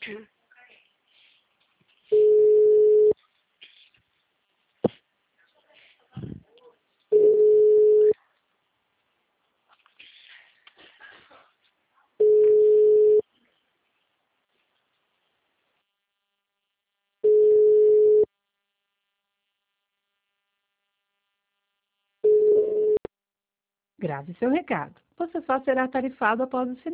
Grave seu recado. Você só será tarifado após o sinal.